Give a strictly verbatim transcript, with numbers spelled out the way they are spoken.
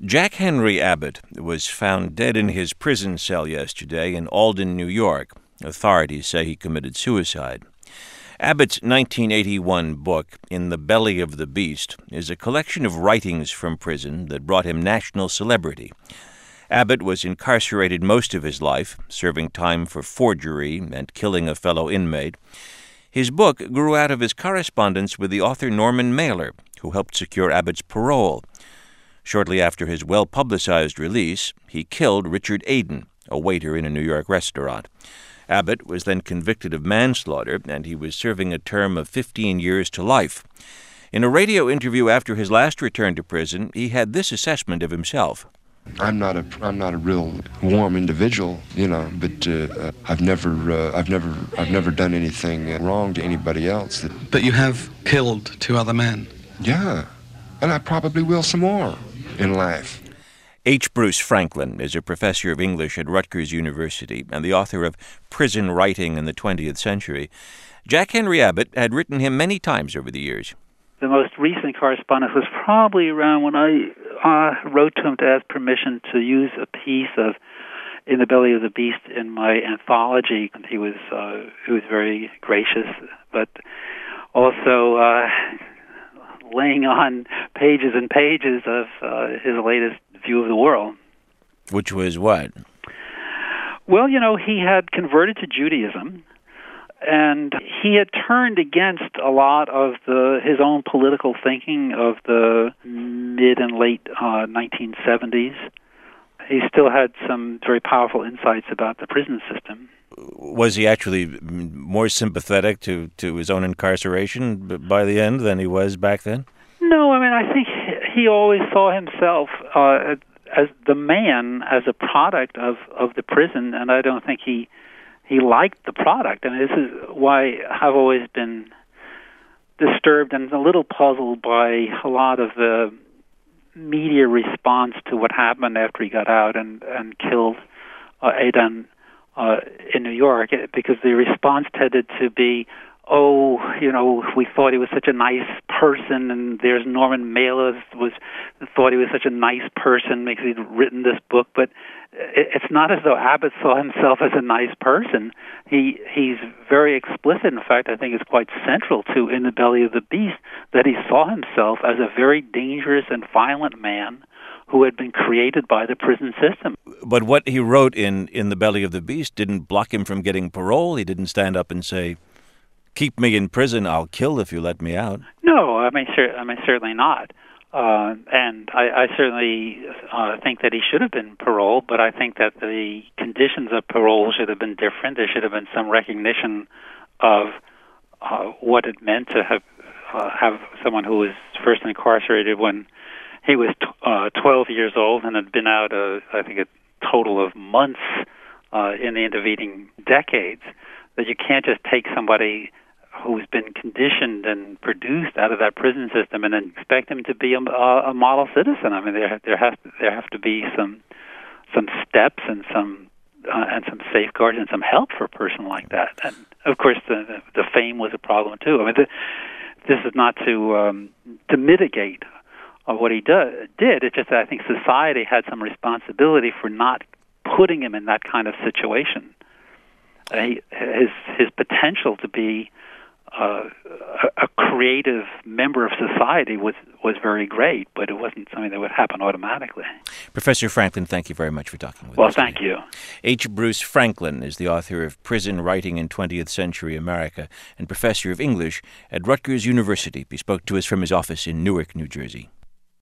Jack Henry Abbott was found dead in his prison cell yesterday in Alden, New York. Authorities say he committed suicide. Abbott's nineteen eighty-one book, In the Belly of the Beast, is a collection of writings from prison that brought him national celebrity. Abbott was incarcerated most of his life, serving time for forgery and killing a fellow inmate. His book grew out of his correspondence with the author Norman Mailer, who helped secure Abbott's parole. Shortly after his well-publicized release, he killed Richard Aden, a waiter in a New York restaurant. Abbott was then convicted of manslaughter, and he was serving a term of fifteen years to life. In a radio interview after his last return to prison, he had this assessment of himself. I'm not a I'm not a real warm individual, you know, but uh, I've never uh, I've never I've never done anything wrong to anybody else. That... But you have killed two other men. Yeah, and I probably will some more in life. H. Bruce Franklin is a professor of English at Rutgers University and the author of Prison Writing in the twentieth Century. Jack Henry Abbott had written him many times over the years. The most recent correspondence was probably around when I uh, wrote to him to ask permission to use a piece of In the Belly of the Beast in my anthology. He was uh, he was very gracious, but also uh, laying on pages and pages of uh, his latest view of the world. Which was what? Well, you know, he had converted to Judaism, and he had turned against a lot of the his own political thinking of the mid and late uh, nineteen seventies. He still had some very powerful insights about the prison system. Was he actually more sympathetic to, to his own incarceration by the end than he was back then? No, I mean, I think he always saw himself uh, as the man, as a product of, of the prison, and I don't think he he liked the product. And this is why I've always been disturbed and a little puzzled by a lot of the media response to what happened after he got out and, and killed uh, Aden uh, in New York, because the response tended to be, oh, you know, we thought he was such a nice person, and there's Norman Mailer was thought he was such a nice person because he'd written this book. But it's not as though Abbott saw himself as a nice person. He he's very explicit. In fact, I think it's quite central to In the Belly of the Beast that he saw himself as a very dangerous and violent man who had been created by the prison system. But what he wrote in In the Belly of the Beast didn't block him from getting parole. He didn't stand up and say, keep me in prison, I'll kill if you let me out. No, I mean, cer- I mean certainly not. Uh, and I, I certainly uh, think that he should have been paroled, but I think that the conditions of parole should have been different. There should have been some recognition of uh, what it meant to have uh, have someone who was first incarcerated when he was t- uh, twelve years old and had been out, uh, I think, a total of months uh, in the intervening decades. That you can't just take somebody who's been conditioned and produced out of that prison system and then expect him to be a, a model citizen. I mean, there there has to, there have to be some some steps and some uh, and some safeguards and some help for a person like that. And of course, the the, the fame was a problem too. I mean, the, this is not to um, to mitigate uh, what he do, did. It's just that I think society had some responsibility for not putting him in that kind of situation. Uh, he, his his potential to be uh, a, a creative member of society was, was very great, but it wasn't something that would happen automatically. Professor Franklin, thank you very much for talking with well, us. Well, thank today. you. H. Bruce Franklin is the author of Prison Writing in twentieth Century America and professor of English at Rutgers University. He spoke to us from his office in Newark, New Jersey.